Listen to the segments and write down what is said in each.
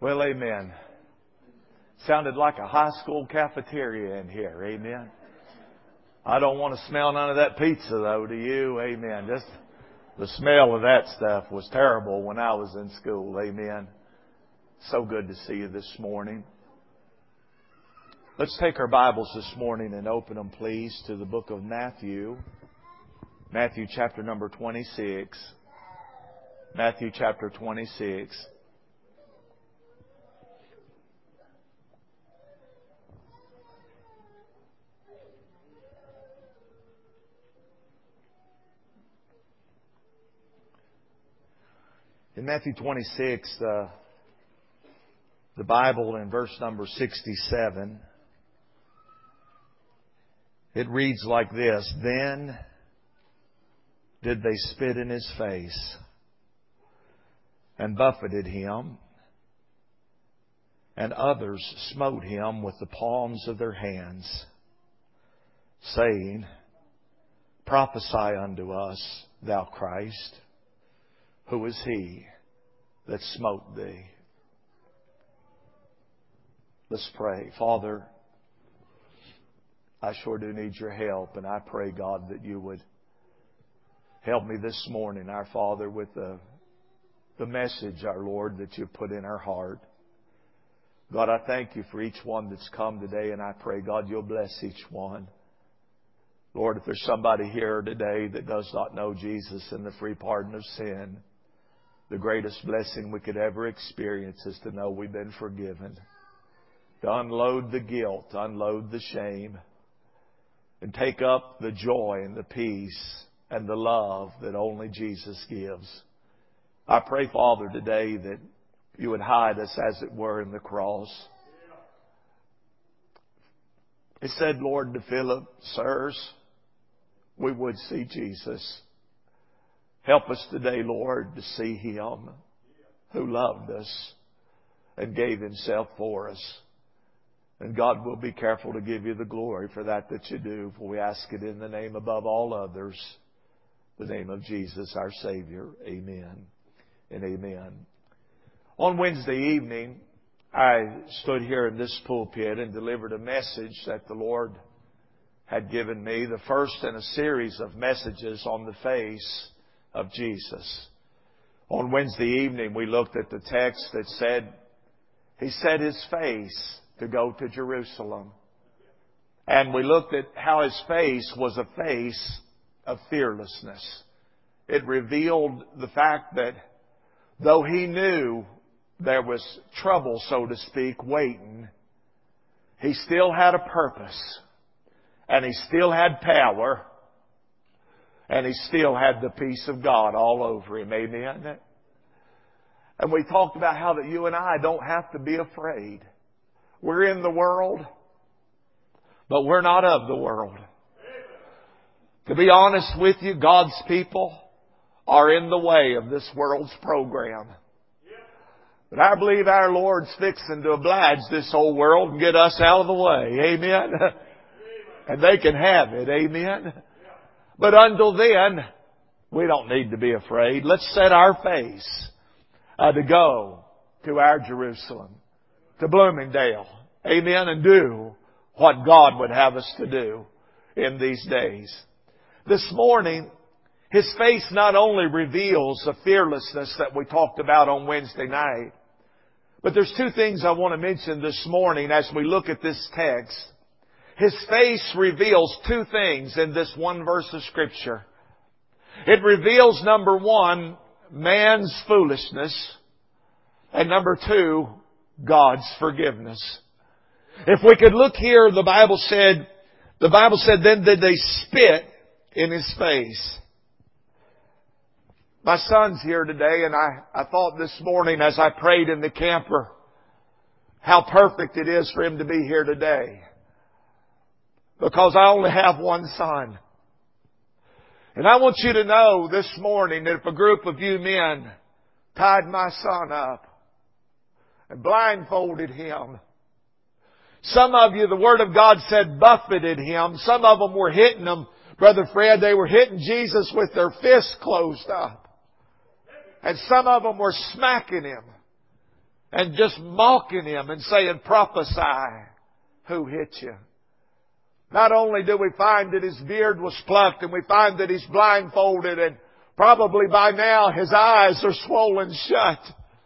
Well, amen. Sounded like a high school cafeteria in here. Amen. I don't want to smell none of that pizza, though, do you? Amen. Just the smell of that stuff was terrible when I was in school. Amen. So good to see you this morning. Let's take our Bibles this morning and open them, please, to the book of Matthew. Matthew chapter number 26. Matthew chapter 26. In Matthew 26, the Bible in verse number 67, it reads like this: Then did they spit in his face and buffeted him, and others smote him with the palms of their hands, saying, Prophesy unto us, thou Christ. Who is he that smote thee? Let's pray. Father, I sure do need your help, and I pray, God, that you would help me this morning, our Father, with the message, our Lord, that you've put in our heart. God, I thank you for each one that's come today, and I pray, God, you'll bless each one. Lord, if there's somebody here today that does not know Jesus and the free pardon of sin, the greatest blessing we could ever experience is to know we've been forgiven. To unload the guilt, unload the shame, and take up the joy and the peace and the love that only Jesus gives. I pray, Father, today that you would hide us, as it were, in the cross. It said, Lord, to Philip, Sirs, we would see Jesus. Help us today, Lord, to see Him who loved us and gave Himself for us. And God, will be careful to give you the glory for that you do. For we ask it in the name above all others, the name of Jesus, our Savior. Amen and amen. On Wednesday evening, I stood here in this pulpit and delivered a message that the Lord had given me, the first in a series of messages on the face of Jesus. On Wednesday evening, we looked at the text that said, He set His face to go to Jerusalem. And we looked at how His face was a face of fearlessness. It revealed the fact that though He knew there was trouble, so to speak, waiting, He still had a purpose. And He still had power. And He still had the peace of God all over Him. Amen? And we talked about how that you and I don't have to be afraid. We're in the world, but we're not of the world. To be honest with you, God's people are in the way of this world's program. But I believe our Lord's fixing to oblige this old world and get us out of the way. Amen? And they can have it. Amen? But until then, we don't need to be afraid. Let's set our face to go to our Jerusalem, to Bloomingdale. Amen. And do what God would have us to do in these days. This morning, His face not only reveals the fearlessness that we talked about on Wednesday night, but there's two things I want to mention this morning as we look at this text. His face reveals two things in this one verse of Scripture. It reveals, number one, man's foolishness, and number two, God's forgiveness. If we could look here, the Bible said, then did they spit in His face. My son's here today, and I thought this morning as I prayed in the camper how perfect it is for him to be here today. Because I only have one son. And I want you to know this morning that if a group of you men tied my son up and blindfolded him, some of you, the Word of God said, buffeted him. Some of them were hitting him. Brother Fred, they were hitting Jesus with their fists closed up. And some of them were smacking Him. and just mocking him and saying, prophesy, who hit you? Not only do we find that his beard was plucked, and we find that he's blindfolded, and probably by now his eyes are swollen shut.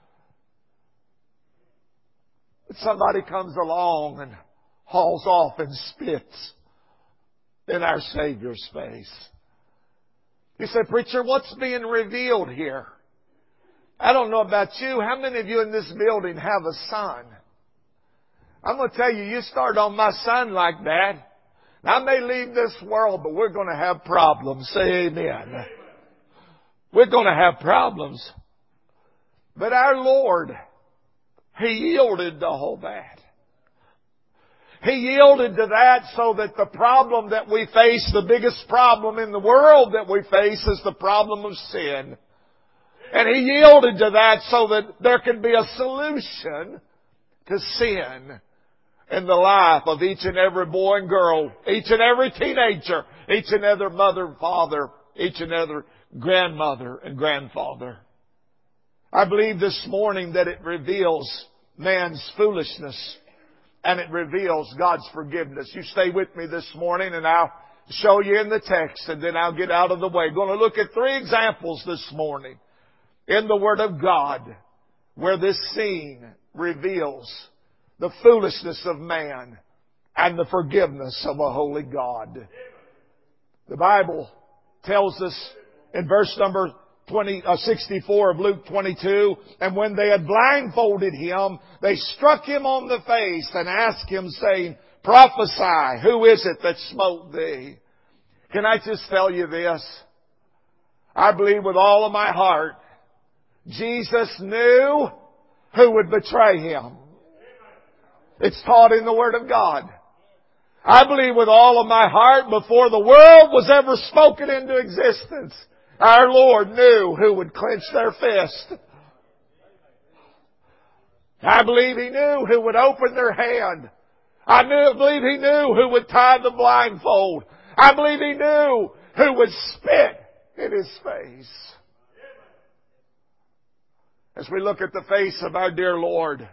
But somebody comes along and hauls off and spits in our Savior's face. You say, preacher, what's being revealed here? I don't know about you. How many of you in this building have a son? I'm going to tell you, you start on my son like that, I may leave this world, but we're going to have problems. Say amen. We're going to have problems. But our Lord, He yielded to all that. He yielded to that so that the problem that we face, the biggest problem in the world that we face, is the problem of sin. And He yielded to that so that there could be a solution to sin in the life of each and every boy and girl, each and every teenager, each and every mother and father, each and every grandmother and grandfather. I believe this morning that it reveals man's foolishness and it reveals God's forgiveness. You stay with me this morning and I'll show you in the text and then I'll get out of the way. Going to look at 3 examples this morning in the Word of God where this scene reveals the foolishness of man and the forgiveness of a holy God. The Bible tells us in verse number 64 of Luke 22, and when they had blindfolded him, they struck him on the face and asked him, saying, prophesy, who is it that smote thee? Can I just tell you this? I believe with all of my heart, Jesus knew who would betray Him. It's taught in the Word of God. I believe with all of my heart, before the world was ever spoken into existence, our Lord knew who would clench their fist. I believe He knew who would open their hand. I believe He knew who would tie the blindfold. I believe He knew who would spit in His face. As we look at the face of our dear Lord,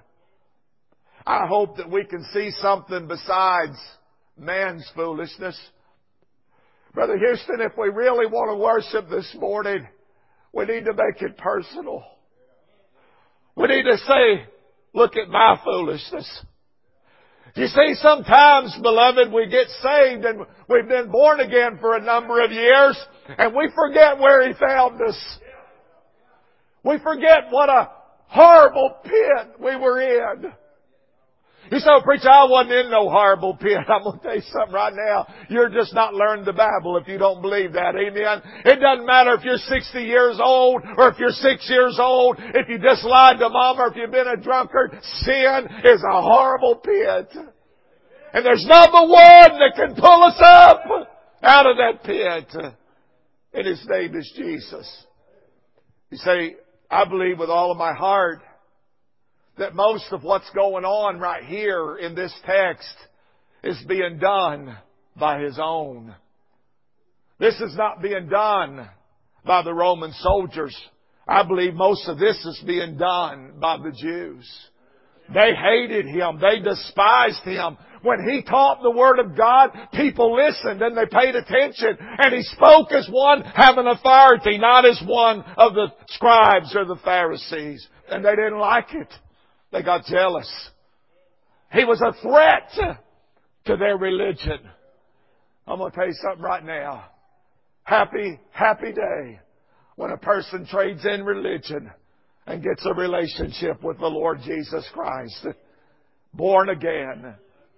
I hope that we can see something besides man's foolishness. Brother Houston, if we really want to worship this morning, we need to make it personal. We need to say, look at my foolishness. You see, sometimes, beloved, we get saved and we've been born again for a number of years and we forget where He found us. We forget what a horrible pit we were in. You say, preacher, I wasn't in no horrible pit. I'm going to tell you something right now. You're just not learning the Bible if you don't believe that. Amen. It doesn't matter if you're 60 years old or if you're 6 years old, if you just lied to mom or if you've been a drunkard. Sin is a horrible pit. And there's not the one that can pull us up out of that pit. And His name is Jesus. You say, I believe with all of my heart that most of what's going on right here in this text is being done by His own. This is not being done by the Roman soldiers. I believe most of this is being done by the Jews. They hated Him. They despised Him. When He taught the Word of God, people listened and they paid attention. And He spoke as one having authority, not as one of the scribes or the Pharisees. And they didn't like it. They got jealous. He was a threat to their religion. I'm going to tell you something right now. Happy day when a person trades in religion and gets a relationship with the Lord Jesus Christ. Born again.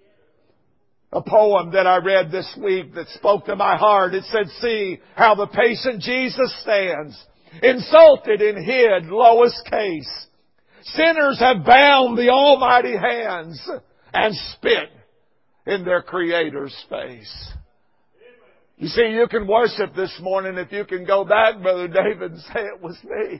A poem that I read this week that spoke to my heart. It said, see how the patient Jesus stands, insulted in hid lowest case. Sinners have bound the almighty hands and spit in their Creator's face. You see, you can worship this morning if you can go back, Brother David, and say, it was me.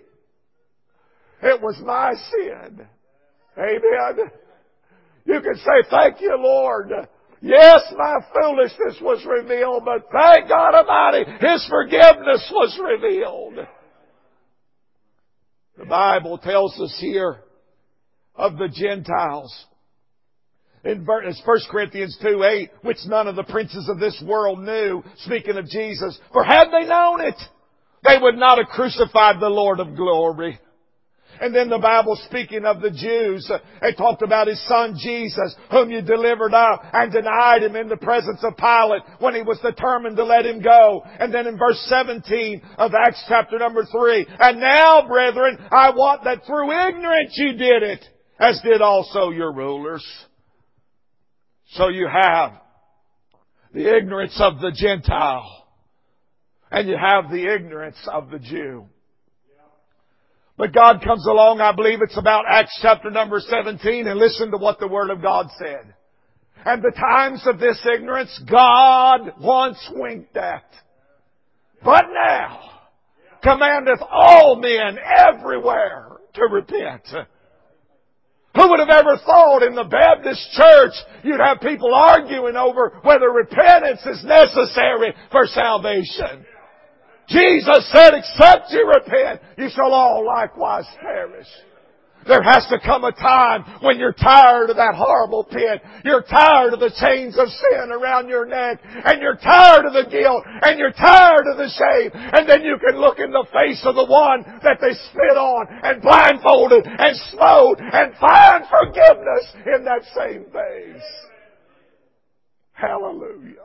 It was my sin. Amen. You can say, thank you, Lord. Yes, my foolishness was revealed, but thank God Almighty, His forgiveness was revealed. The Bible tells us here of the Gentiles. In 1 Corinthians 2:8, which none of the princes of this world knew, speaking of Jesus, for had they known it, they would not have crucified the Lord of glory. And then the Bible, speaking of the Jews, it talked about His Son Jesus, whom you delivered up and denied Him in the presence of Pilate when he was determined to let Him go. And then in verse 17 of Acts chapter number 3, and now, brethren, I wot that through ignorance you did it, as did also your rulers. So you have the ignorance of the Gentile, and you have the ignorance of the Jew. But God comes along, I believe it's about Acts chapter number 17, and listen to what the Word of God said. And the times of this ignorance God once winked at, but now commandeth all men everywhere to repent. Who would have ever thought in the Baptist church you'd have people arguing over whether repentance is necessary for salvation? Jesus said, except you repent, you shall all likewise perish. There has to come a time when you're tired of that horrible pit. You're tired of the chains of sin around your neck. And you're tired of the guilt. And you're tired of the shame. And then you can look in the face of the one that they spit on and blindfolded and smote and find forgiveness in that same face. Hallelujah.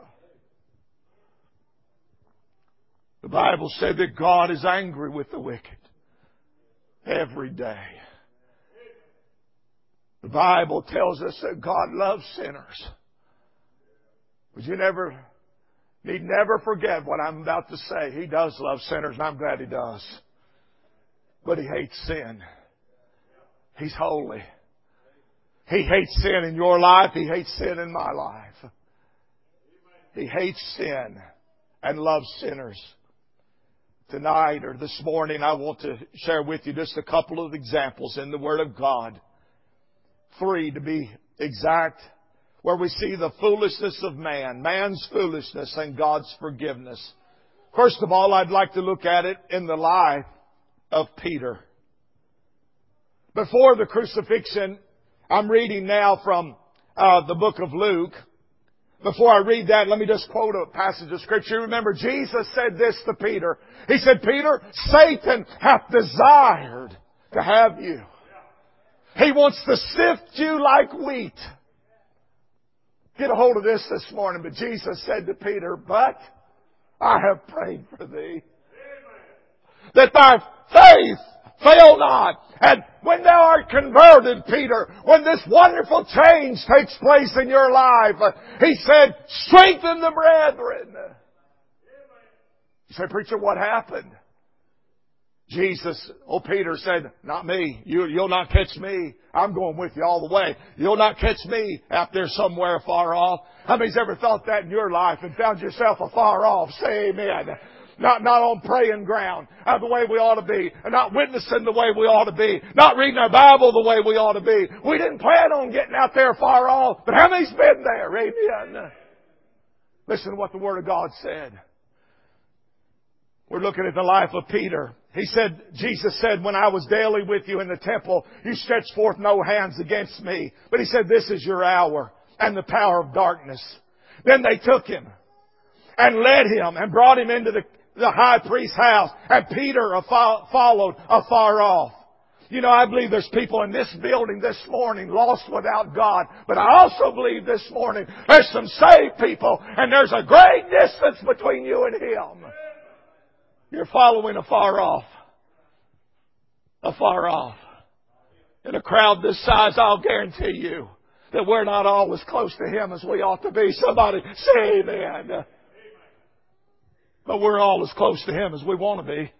The Bible said that God is angry with the wicked every day. The Bible tells us that God loves sinners. But you need never forget what I'm about to say. He does love sinners, and I'm glad He does. But He hates sin. He's holy. He hates sin in your life. He hates sin in my life. He hates sin and loves sinners. Tonight or this morning, I want to share with you just a couple of examples in the Word of God. 3 to be exact, where we see the foolishness of man, man's foolishness and God's forgiveness. First of all, I'd like to look at it in the life of Peter. Before the crucifixion, I'm reading now from the book of Luke. Before I read that, let me just quote a passage of Scripture. Remember, Jesus said this to Peter. He said, Peter, Satan hath desired to have you. He wants to sift you like wheat. Get a hold of this morning. But Jesus said to Peter, but I have prayed for thee, that thy faith fail not. And when thou art converted, Peter, when this wonderful change takes place in your life, He said, strengthen the brethren. You say, preacher, what happened? Peter said, not me. You'll not catch me. I'm going with you all the way. You'll not catch me out there somewhere far off. How many's ever thought that in your life and found yourself afar off? Say amen. Not on praying ground the way we ought to be. Not witnessing the way we ought to be. Not reading our Bible the way we ought to be. We didn't plan on getting out there far off. But how many's been there? Amen. Listen to what the Word of God said. We're looking at the life of Peter. Jesus said, when I was daily with you in the temple, you stretched forth no hands against me. But He said, this is your hour and the power of darkness. Then they took Him and led Him and brought Him into the high priest's house. And Peter followed afar off. You know, I believe there's people in this building this morning lost without God. But I also believe this morning there's some saved people. And there's a great distance between you and Him. You're following afar off. Afar off. In a crowd this size, I'll guarantee you that we're not all as close to Him as we ought to be. Somebody say amen. But we're all as close to Him as we want to be.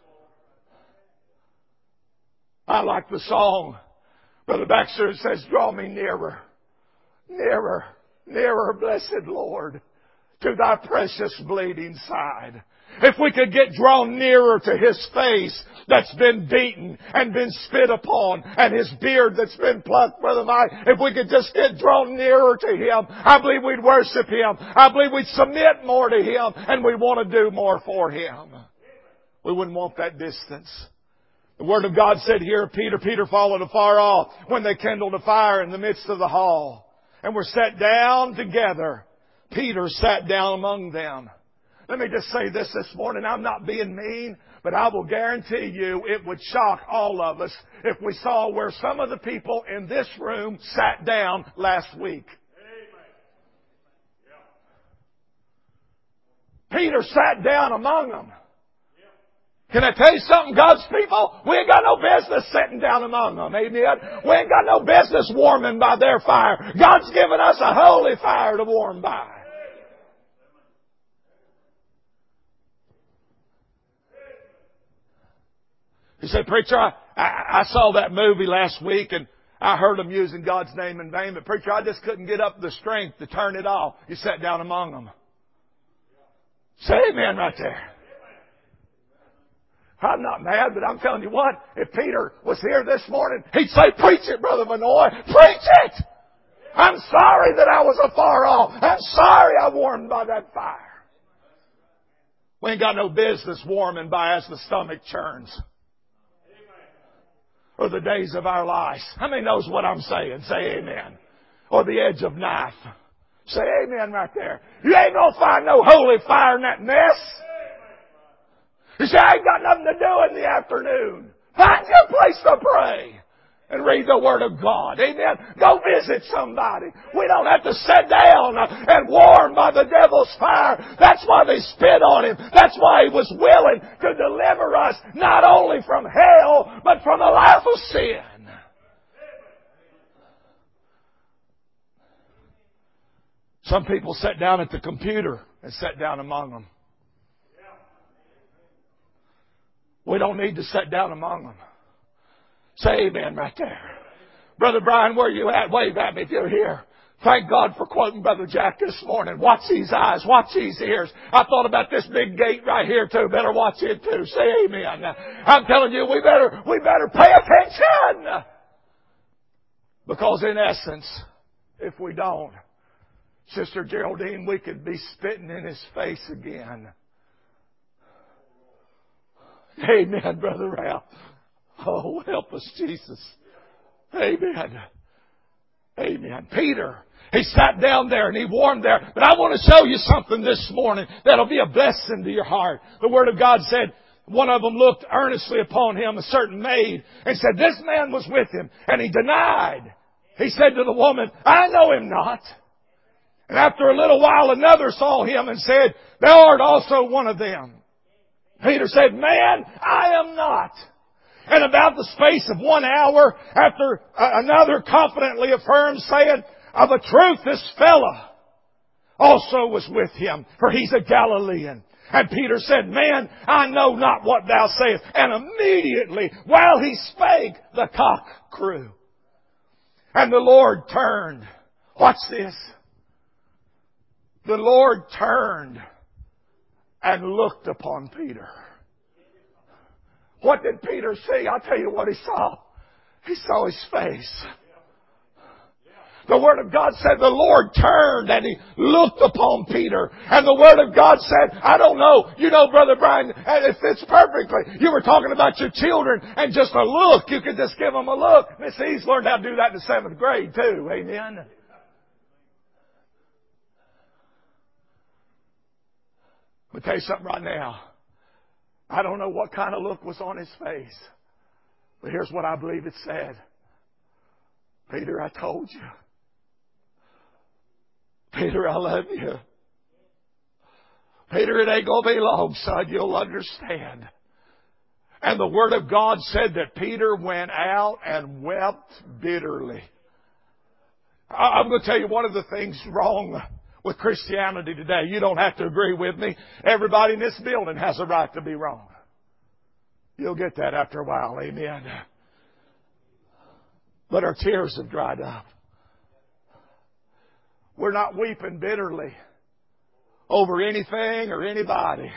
I like the song. Brother Baxter says, draw me nearer, nearer, nearer, blessed Lord, to Thy precious bleeding side. If we could get drawn nearer to His face that's been beaten and been spit upon, and His beard that's been plucked, Brother Mike, if we could just get drawn nearer to Him, I believe we'd worship Him. I believe we'd submit more to Him, and we want to do more for Him. We wouldn't want that distance. The Word of God said here, Peter followed afar off when they kindled a fire in the midst of the hall and were sat down together. Peter sat down among them. Let me just say this morning. I'm not being mean, but I will guarantee you it would shock all of us if we saw where some of the people in this room sat down last week. Peter sat down among them. Can I tell you something, God's people? We ain't got no business sitting down among them. Amen. We ain't got no business warming by their fire. God's given us a holy fire to warm by. He said, preacher, I saw that movie last week and I heard them using God's name in vain, but preacher, I just couldn't get up the strength to turn it off. You sat down among them. Say amen right there. I'm not mad, but I'm telling you what, if Peter was here this morning, he'd say, preach it, Brother Manoy. Preach it! I'm sorry that I was afar off. I'm sorry I warmed by that fire. We ain't got no business warming by as the stomach churns. Or the days of our lives. How many knows what I'm saying? Say amen. Or the edge of knife. Say amen right there. You ain't gonna find no holy fire in that mess. You say, I ain't got nothing to do in the afternoon. Find your place to pray and read the Word of God. Amen. Go visit somebody. We don't have to sit down and warm by the devil's fire. That's why they spit on him. That's why he was willing to deliver us not only from hell, but from the life of sin. Some people sat down at the computer and sat down among them. We don't need to sit down among them. Say amen right there. Brother Brian, where you at? Wave at me if you're here. Thank God for quoting Brother Jack this morning. Watch these eyes. Watch these ears. I thought about this big gate right here too. Better watch it too. Say amen. I'm telling you, we better pay attention. Because in essence, if we don't, Sister Geraldine, we could be spitting in his face again. Amen, Brother Ralph. Oh, help us, Jesus. Amen. Amen. Peter, he sat down there and he warmed there. But I want to show you something this morning that'll be a blessing to your heart. The Word of God said, one of them looked earnestly upon him, a certain maid, and said, this man was with him. And he denied. He said to the woman, I know him not. And after a little while, another saw him and said, thou art also one of them. Peter said, man, I am not. And about the space of 1 hour after another confidently affirmed, saying, of a truth this fella also was with him, for he's a Galilean. And Peter said, man, I know not what thou sayest. And immediately, while he spake, the cock crew. And the Lord turned. Watch this. The Lord turned and looked upon Peter. What did Peter see? I'll tell you what he saw. He saw his face. The Word of God said the Lord turned and He looked upon Peter. And the Word of God said, I don't know, you know, Brother Brian, it fits perfectly. You were talking about your children and just a look. You could just give them a look. Miss East learned how to do that in the 7th grade too. Amen. Let me tell you something right now. I don't know what kind of look was on his face. But here's what I believe it said. Peter, I told you. Peter, I love you. Peter, it ain't going to be long, son. You'll understand. And the Word of God said that Peter went out and wept bitterly. I'm going to tell you one of the things wrong with Christianity today. You don't have to agree with me. Everybody in this building has a right to be wrong. You'll get that after a while. Amen. But our tears have dried up. We're not weeping bitterly over anything or anybody.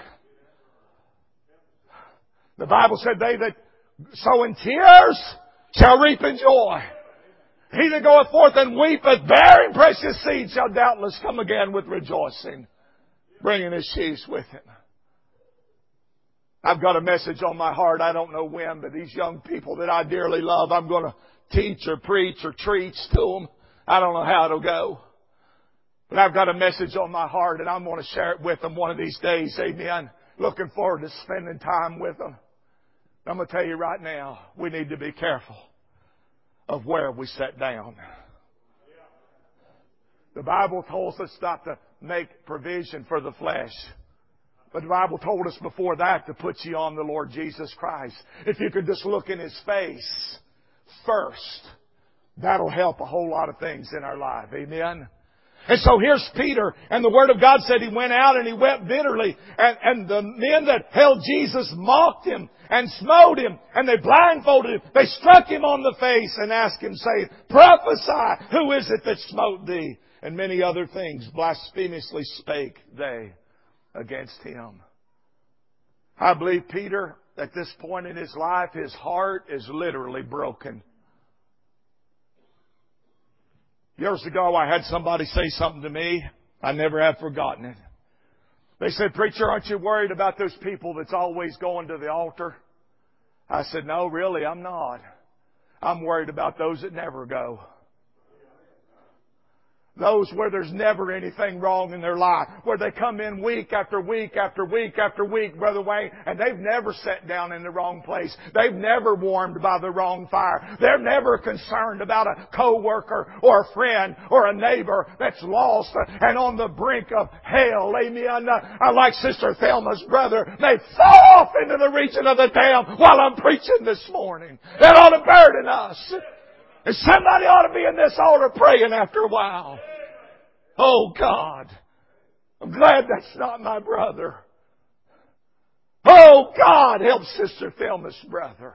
The Bible said, they that sow in tears shall reap in joy. He that goeth forth and weepeth, bearing precious seed, shall doubtless come again with rejoicing, bringing his sheaves with him. I've got a message on my heart. I don't know when, but these young people that I dearly love, I'm going to teach or preach or treat to them. I don't know how it'll go. But I've got a message on my heart and I'm going to share it with them one of these days. Amen. Looking forward to spending time with them. I'm going to tell you right now, we need to be careful of where we sit down. The Bible tells us not to make provision for the flesh. But the Bible told us before that to put you on the Lord Jesus Christ. If you could just look in His face first, that'll help a whole lot of things in our life. Amen. And so here's Peter, and the Word of God said he went out and he wept bitterly, and the men that held Jesus mocked him and smote him, and they blindfolded him. They struck him on the face and asked him, saying, "Prophesy, who is it that smote thee?" And many other things blasphemously spake they against him. I believe Peter, at this point in his life, his heart is literally broken. Years ago, I had somebody say something to me. I never have forgotten it. They said, "Preacher, aren't you worried about those people that's always going to the altar?" I said, "No, really, I'm not. I'm worried about those that never go. Those where there's never anything wrong in their life. Where they come in week after week after week after week, Brother Wayne, and they've never sat down in the wrong place. They've never warmed by the wrong fire. They're never concerned about a co-worker or a friend or a neighbor that's lost and on the brink of hell." Amen. I like Sister Thelma's brother. They fall off into the region of the damned while I'm preaching this morning. That ought to burden us. And somebody ought to be in this altar praying after a while. Oh God, I'm glad that's not my brother. Oh God, help Sister Thelma's brother.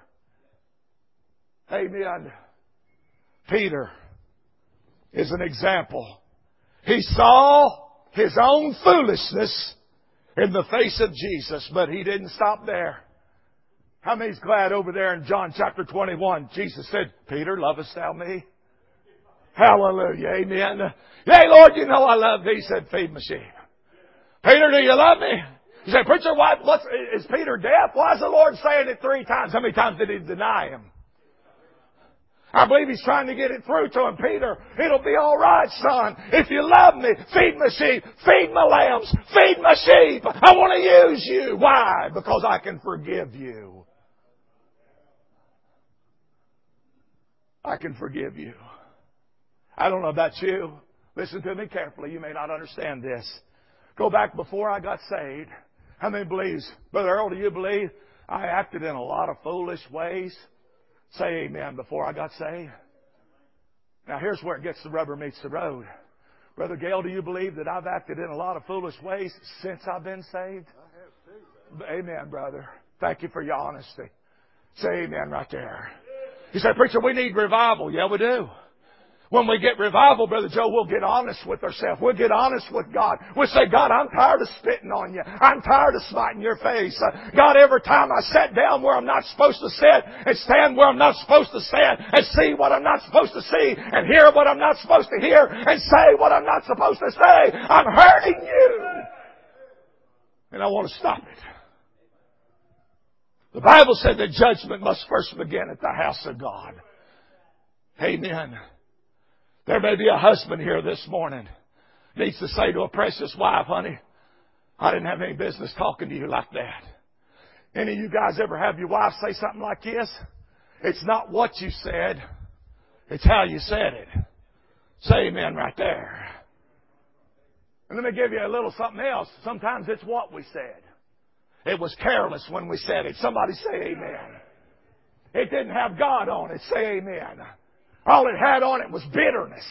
Amen. Peter is an example. He saw his own foolishness in the face of Jesus, but he didn't stop there. How many's glad over there in John chapter 21, Jesus said, "Peter, lovest thou me?" Hallelujah. Amen. "Yea, Lord, you know I love thee." He said, "Feed my sheep." "Peter, do you love me?" He said, "Preacher, is Peter deaf? Why is the Lord saying it 3 times? How many times did he deny him?" I believe he's trying to get it through to him. "Peter, it'll be all right, son. If you love me, feed my sheep, feed my lambs, feed my sheep. I want to use you." Why? Because I can forgive you. I can forgive you. I don't know about you. Listen to me carefully. You may not understand this. Go back before I got saved. How many believes? Brother Earl, do you believe I acted in a lot of foolish ways? Say amen before I got saved. Now here's where it gets the rubber meets the road. Brother Gale, do you believe that I've acted in a lot of foolish ways since I've been saved? Amen, brother. Thank you for your honesty. Say amen right there. You say, "Preacher, we need revival." Yeah, we do. When we get revival, Brother Joe, we'll get honest with ourselves. We'll get honest with God. We'll say, "God, I'm tired of spitting on you. I'm tired of smiting your face. God, every time I sit down where I'm not supposed to sit and stand where I'm not supposed to stand and see what I'm not supposed to see and hear what I'm not supposed to hear and say what I'm not supposed to say, I'm hurting you. And I want to stop it." The Bible said that judgment must first begin at the house of God. Amen. There may be a husband here this morning needs to say to a precious wife, "Honey, I didn't have any business talking to you like that." Any of you guys ever have your wife say something like this? It's not what you said, it's how you said it. Say amen right there. And let me give you a little something else. Sometimes it's what we said. It was careless when we said it. Somebody say amen. It didn't have God on it. Say amen. All it had on it was bitterness.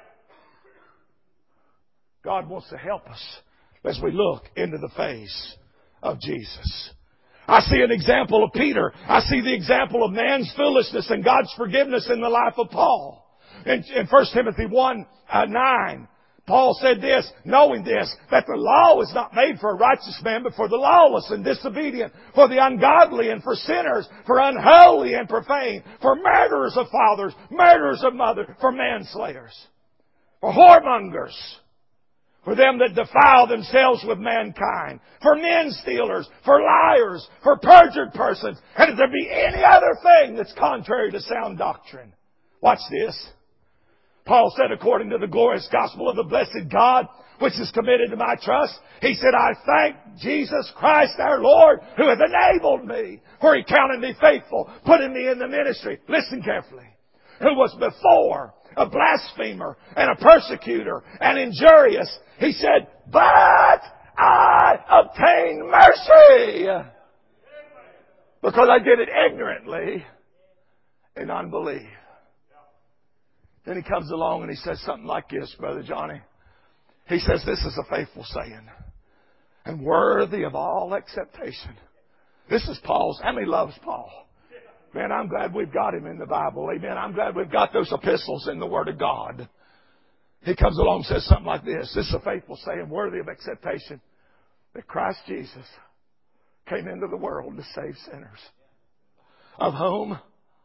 God wants to help us as we look into the face of Jesus. I see an example of Peter. I see the example of man's foolishness and God's forgiveness in the life of Paul. In 1 Timothy 1:9, Paul said this, knowing this, that the law was not made for a righteous man, but for the lawless and disobedient, for the ungodly and for sinners, for unholy and profane, for murderers of fathers, murderers of mothers, for manslayers, for whoremongers, For them that defile themselves with mankind, for men stealers, for liars, for perjured persons, and if there be any other thing that's contrary to sound doctrine. Watch this. Paul said, according to the glorious gospel of the blessed God, which is committed to my trust, he said, I thank Jesus Christ our Lord, who hath enabled me, for he counted me faithful, putting me in the ministry. Listen carefully. Who was before a blasphemer and a persecutor and injurious. He said, but I obtained mercy because I did it ignorantly in unbelief. Then he comes along and he says something like this, Brother Johnny. He says, this is a faithful saying and worthy of all acceptation. This is Paul's. How many loves Paul? Man, I'm glad we've got him in the Bible. Amen. I'm glad we've got those epistles in the Word of God. He comes along and says something like this. This is a faithful saying, worthy of acceptation, that Christ Jesus came into the world to save sinners. Of whom?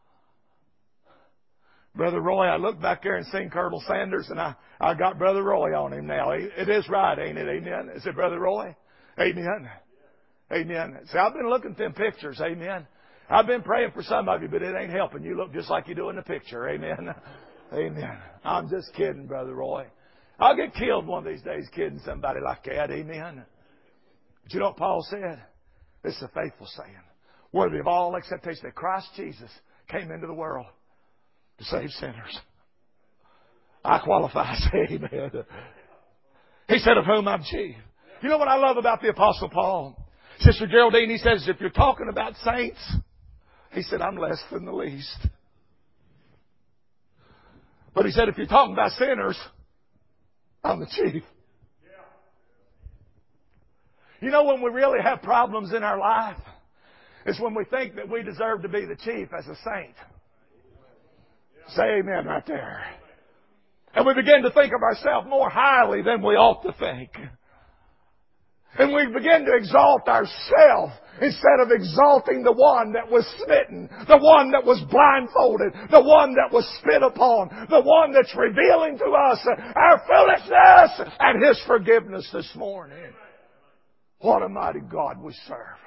Brother Roy, I looked back there and seen Colonel Sanders, and I got Brother Roy on him now. It is right, ain't it? Amen. Is it Brother Roy? Amen. Amen. See, I've been looking at them pictures. Amen. I've been praying for some of you, but it ain't helping. You look just like you do in the picture. Amen. Amen. I'm just kidding, Brother Roy. I'll get killed one of these days kidding somebody like that. Amen. But you know what Paul said? This is a faithful saying, worthy of all acceptation, that Christ Jesus came into the world to save sinners. I qualify. Say amen. He said, of whom I'm chief. You know what I love about the Apostle Paul? Sister Geraldine, he says, if you're talking about saints, he said, I'm less than the least. But he said, if you're talking about sinners, I'm the chief. You know when we really have problems in our life? It's when we think that we deserve to be the chief as a saint. Say amen right there. And we begin to think of ourselves more highly than we ought to think. And we begin to exalt ourselves instead of exalting the one that was smitten, the one that was blindfolded, the one that was spit upon, the one that's revealing to us our foolishness and His forgiveness this morning. What a mighty God we serve.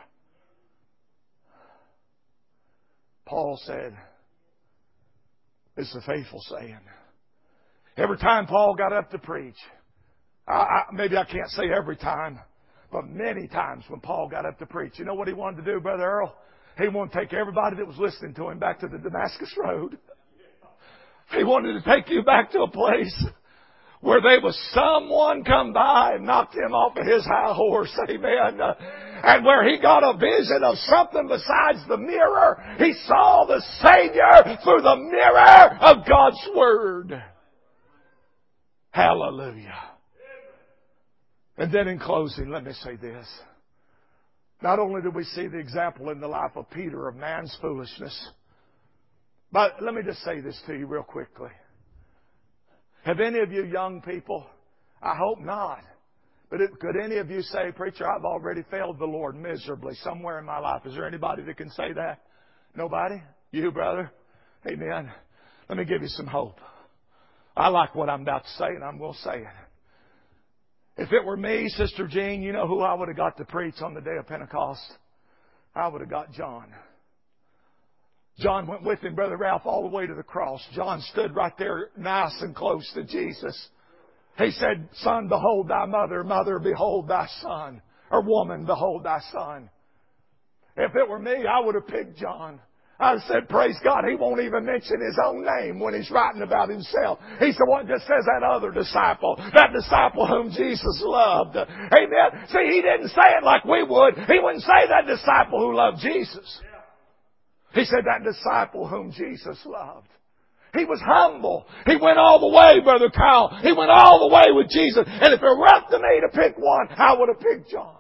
Paul said, it's a faithful saying. Every time Paul got up to preach, maybe I can't say every time, but many times when Paul got up to preach, you know what he wanted to do, Brother Earl? He wanted to take everybody that was listening to him back to the Damascus Road. He wanted to take you back to a place where there was someone come by and knocked him off of his high horse, amen. And where he got a vision of something besides the mirror. He saw the Savior through the mirror of God's Word. Hallelujah. And then in closing, let me say this. Not only did we see the example in the life of Peter of man's foolishness, but let me just say this to you real quickly. Have any of you young people, I hope not, but could any of you say, preacher, I've already failed the Lord miserably somewhere in my life? Is there anybody that can say that? Nobody? You, brother? Amen. Let me give you some hope. I like what I'm about to say, and I'm going to say it. If it were me, Sister Jean, you know who I would have got to preach on the day of Pentecost? I would have got John. John went with him, Brother Ralph, all the way to the cross. John stood right there nice and close to Jesus. He said, son, behold thy mother. Mother, behold thy son. Or woman, behold thy son. If it were me, I would have picked John. I said, praise God, he won't even mention his own name when he's writing about himself. He said, what just says that other disciple? That disciple whom Jesus loved. Amen. See, he didn't say it like we would. He wouldn't say that disciple who loved Jesus. He said that disciple whom Jesus loved. He was humble. He went all the way, Brother Kyle. He went all the way with Jesus. And if it were up to me to pick one, I would have picked John.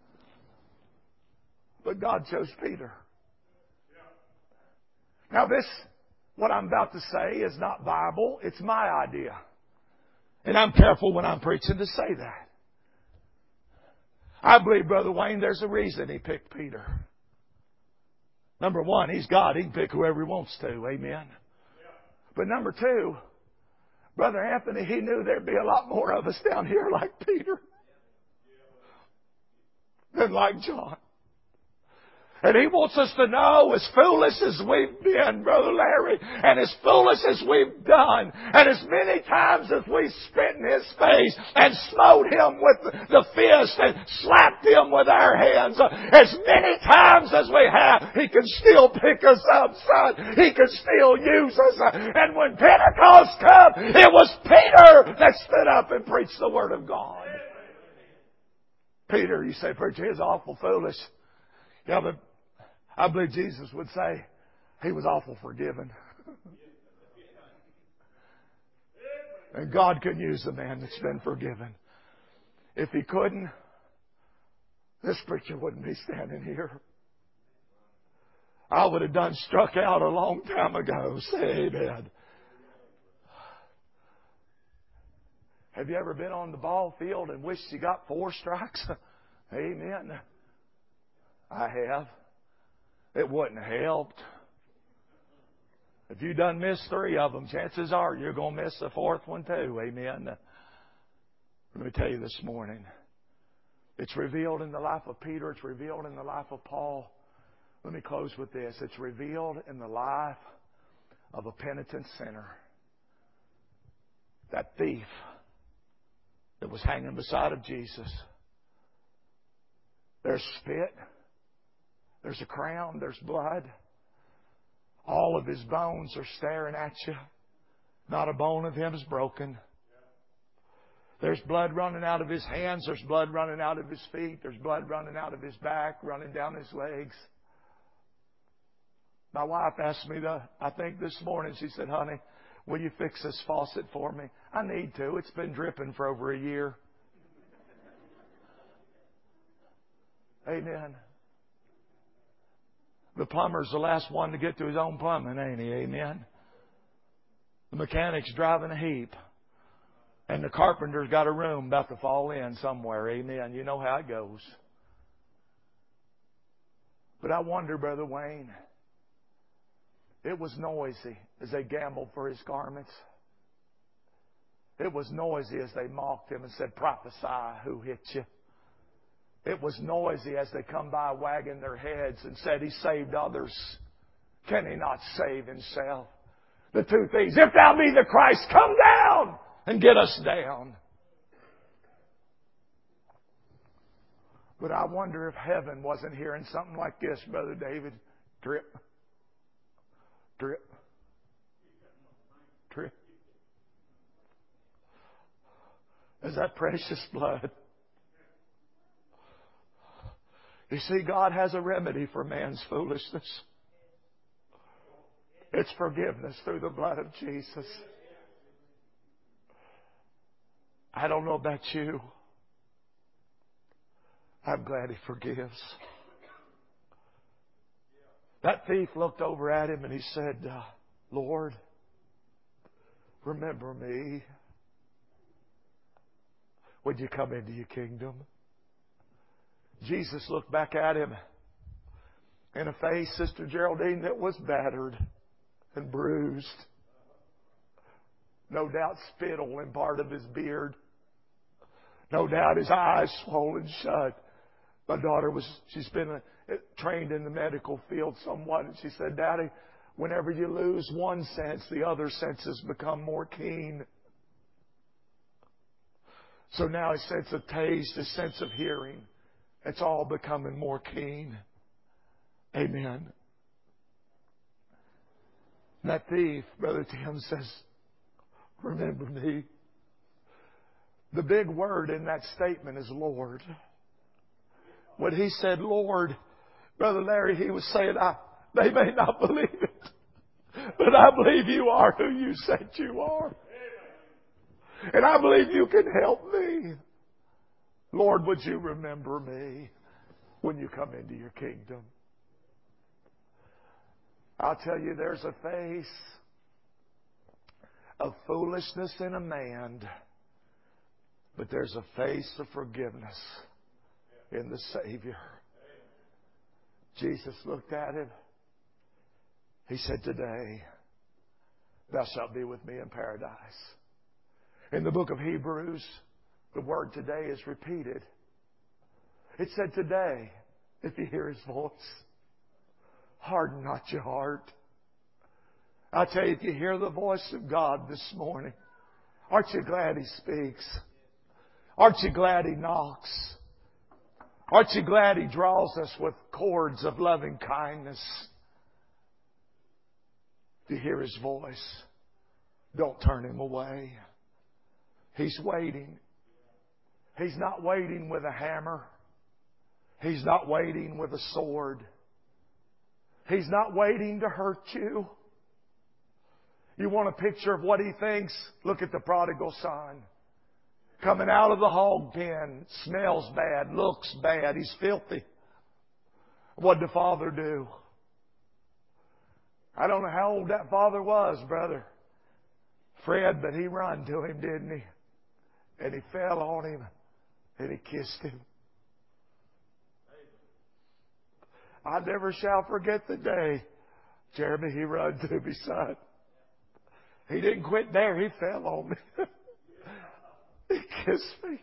But God chose Peter. Now this, what I'm about to say, is not Bible. It's my idea. And I'm careful when I'm preaching to say that. I believe, Brother Wayne, there's a reason he picked Peter. Number one, he's God. He can pick whoever he wants to. Amen. But number two, Brother Anthony, he knew there'd be a lot more of us down here like Peter than like John. And He wants us to know, as foolish as we've been, Brother Larry, and as foolish as we've done, and as many times as we spit in His face and smote Him with the fist and slapped Him with our hands, as many times as we have, He can still pick us up, son. He can still use us. And when Pentecost came, it was Peter that stood up and preached the Word of God. Peter, you say, preacher, he's awful foolish. Yeah, but I believe Jesus would say he was awful forgiven. And God can use a man that's been forgiven. If He couldn't, this preacher wouldn't be standing here. I would have done struck out a long time ago. Say amen. Have you ever been on the ball field and wished you got 4 strikes? Amen. I have. It wouldn't have helped. If you done missed 3 of them, chances are you're going to miss the 4th one too. Amen. Let me tell you this morning. It's revealed in the life of Peter. It's revealed in the life of Paul. Let me close with this. It's revealed in the life of a penitent sinner. That thief that was hanging beside of Jesus. There's spit. There's a crown. There's blood. All of his bones are staring at you. Not a bone of him is broken. There's blood running out of his hands. There's blood running out of his feet. There's blood running out of his back, running down his legs. My wife asked me, I think this morning, she said, honey, will you fix this faucet for me? I need to. It's been dripping for over a year. Amen. The plumber's the last one to get to his own plumbing, ain't he? Amen. The mechanic's driving a heap. And the carpenter's got a room about to fall in somewhere. Amen. You know how it goes. But I wonder, Brother Wayne, it was noisy as they gambled for his garments. It was noisy as they mocked him and said, prophesy, who hit you? It was noisy as they come by wagging their heads and said, He saved others. Can He not save Himself? The 2 things. If thou be the Christ, come down and get us down. But I wonder if heaven wasn't hearing something like this, Brother David. Drip. Drip. Drip. Is that precious blood? You see, God has a remedy for man's foolishness. It's forgiveness through the blood of Jesus. I don't know about you. I'm glad He forgives. That thief looked over at Him and he said, Lord, remember me when you come into your kingdom. Jesus looked back at him in a face, Sister Geraldine, that was battered and bruised. No doubt spittle in part of his beard. No doubt his eyes swollen shut. My daughter she's been trained in the medical field somewhat, and she said, Daddy, whenever you lose one sense, the other senses become more keen. So now his sense of taste, his sense of hearing, it's all becoming more keen. Amen. And that thief, Brother Tim, says, remember me. The big word in that statement is Lord. When he said Lord, Brother Larry, he was saying, they may not believe it, but I believe you are who you said you are. And I believe you can help me. Lord, would you remember me when you come into your kingdom? I'll tell you, there's a face of foolishness in a man, but there's a face of forgiveness in the Savior. Jesus looked at him. He said, today thou shalt be with me in paradise. In the book of Hebrews, the word today is repeated. It said, today, if you hear His voice, harden not your heart. I tell you, if you hear the voice of God this morning, aren't you glad He speaks? Aren't you glad He knocks? Aren't you glad He draws us with cords of loving kindness? If you hear His voice, don't turn Him away. He's waiting. He's not waiting with a hammer. He's not waiting with a sword. He's not waiting to hurt you. You want a picture of what He thinks? Look at the prodigal son. Coming out of the hog pen, smells bad, looks bad, he's filthy. What did the father do? I don't know how old that father was, brother Fred, but he run to him, didn't he? And he fell on him and he kissed him. I never shall forget the day, Jeremy, he run to me, son. He didn't quit there. He fell on me. He kissed me.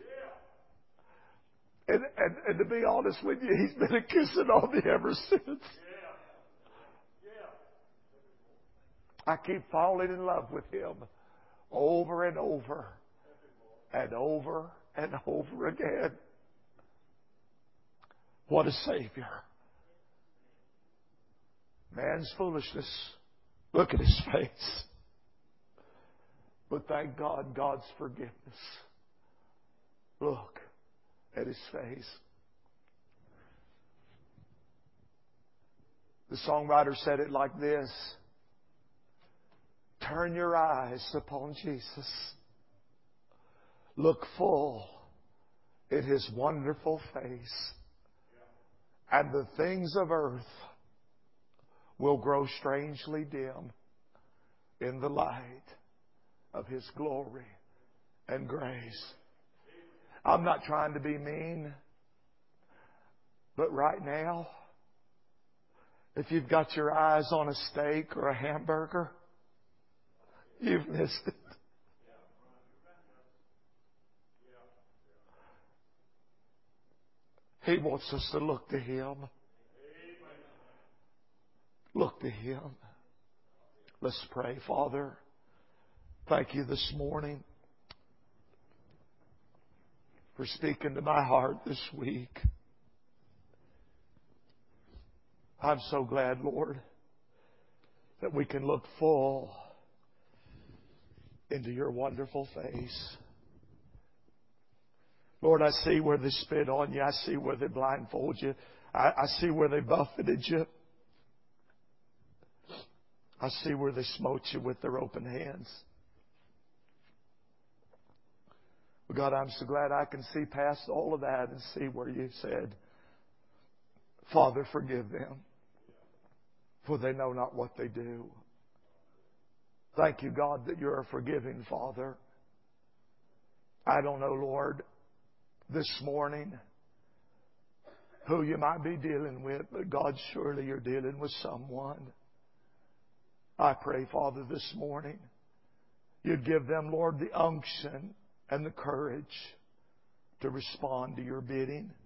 And to be honest with you, he's been a kissing on me ever since. I keep falling in love with him over and over and over and over again. What a Savior. Man's foolishness. Look at his face. But thank God, God's forgiveness. Look at his face. The songwriter said it like this. Turn your eyes upon Jesus. Look full in His wonderful face. And the things of earth will grow strangely dim in the light of His glory and grace. I'm not trying to be mean, but right now, if you've got your eyes on a steak or a hamburger, you've missed it. He wants us to look to Him. Look to Him. Let's pray. Father, thank You this morning for speaking to my heart this week. I'm so glad, Lord, that we can look full into Your wonderful face. Lord, I see where they spit on You. I see where they blindfold You. I see where they buffeted You. I see where they smote You with their open hands. But God, I'm so glad I can see past all of that and see where You said, Father, forgive them, for they know not what they do. Thank You, God, that You're a forgiving Father. I don't know, Lord, this morning who You might be dealing with, but God, surely You're dealing with someone. I pray, Father, this morning You'd give them, Lord, the unction and the courage to respond to Your bidding.